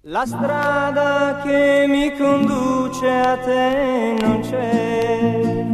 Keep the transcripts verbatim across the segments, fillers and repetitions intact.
La strada che mi conduce a te non c'è.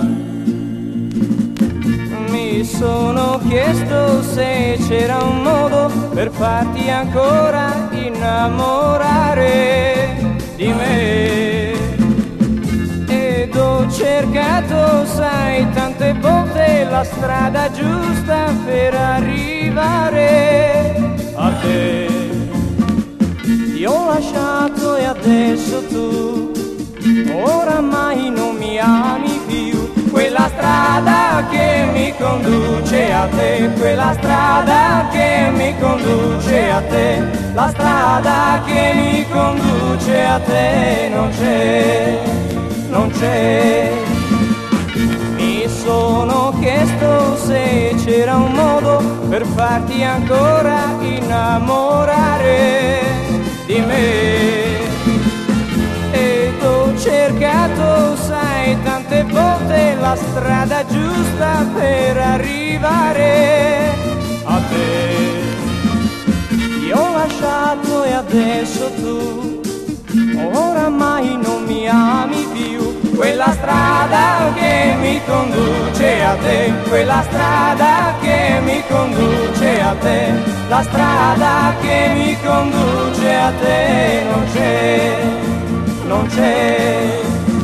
Mi sono chiesto se c'era un modo per farti ancora innamorare di me. Ed ho cercato, sai, tante volte la strada giusta per arrivare a te. Ti ho lasciato e adesso tu oramai non mi ami più. Quella strada che mi conduce a te, quella strada che mi conduce a te, la strada che mi conduce a te non c'è, non c'è. Mi sono chiesto se c'era un modo per farti ancora innamorare di me. Ed ho cercato, sai, tante volte la strada giusta per arrivare a te. Ti ho lasciato e adesso tu oramai non mi ami più. Quella strada che mi conduce a te, quella strada che mi conduce a te, la strada che mi conduce a te non c'è, non c'è.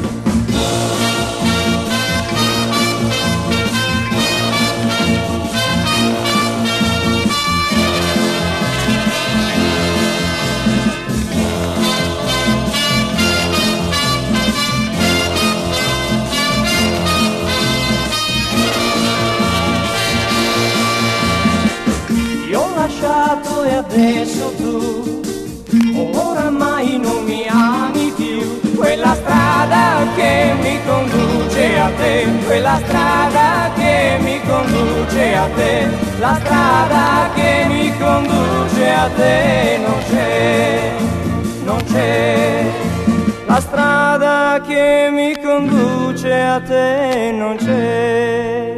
Lasciato e adesso tu oramai non mi ami più. Quella strada che mi conduce a te, quella strada che mi conduce a te, la strada che mi conduce a te non c'è, non c'è. La strada che mi conduce a te non c'è.